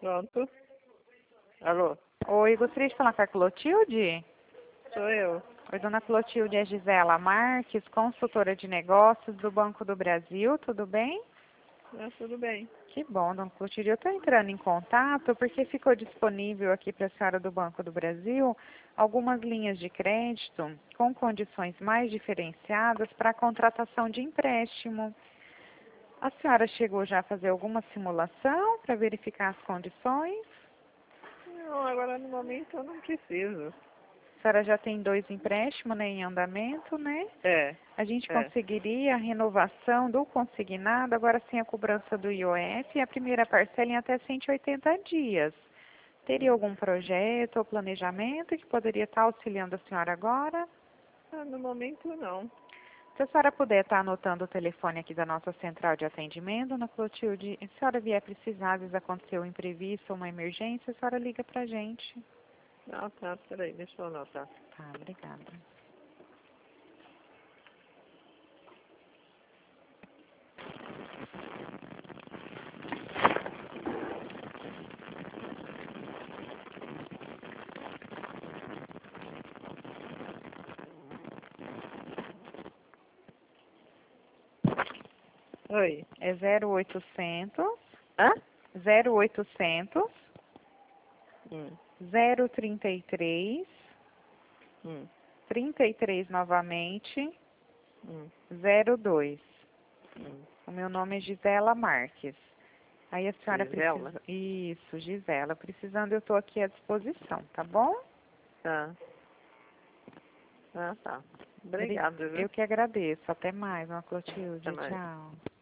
Pronto. Alô? Oi, gostaria de falar com a Clotilde? Sou eu. Oi, dona Clotilde, é Gisela Marques, consultora de negócios do Banco do Brasil, tudo bem? Tudo bem. Que bom, dona Clotilde. Eu estou entrando em contato porque ficou disponível aqui para a senhora do Banco do Brasil algumas linhas de crédito com condições mais diferenciadas para a contratação de empréstimo. A senhora chegou já a fazer alguma simulação para verificar as condições? Não, agora no momento eu não preciso. A senhora já tem 2 empréstimos, né, em andamento, né? É. A gente conseguiria a renovação do consignado, agora sem a cobrança do IOF, e a primeira parcela em até 180 dias. Teria algum projeto ou planejamento que poderia estar auxiliando a senhora agora? No momento não. Se a senhora puder estar anotando o telefone aqui da nossa central de atendimento, dona Clotilde, se a senhora vier precisar, às vezes aconteceu um imprevisto ou uma emergência, a senhora liga pra gente. Ah, tá. Peraí, deixa eu anotar. Tá, obrigada. Oi. É 0800 Hã? 0800 Hum. 033 Hum. 33 novamente Hum. 02. O meu nome é Gisela Marques. Aí a senhora Gisela? precisa... Isso, Gisela. Precisando, eu estou aqui à disposição, tá bom? Tá. Ah, tá. Obrigado, viu? Eu que agradeço. Até mais, dona Clotilde. Até mais. Tchau.